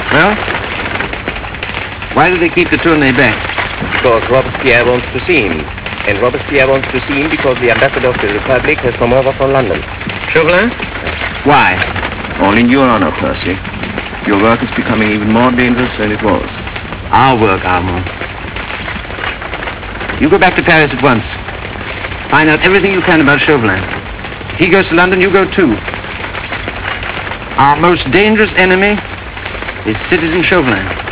Well, why do they keep the Tournay back? Because Robespierre wants to see him. And Robespierre wants to see him because the ambassador of the Republic has come over from London. Chauvelin? Why? All in your honor, Percy. Your work is becoming even more dangerous than it was. Our work, Armand. You go back to Paris at once. Find out everything you can about Chauvelin. If he goes to London, you go too. Our most dangerous enemy is Citizen Chauvelin.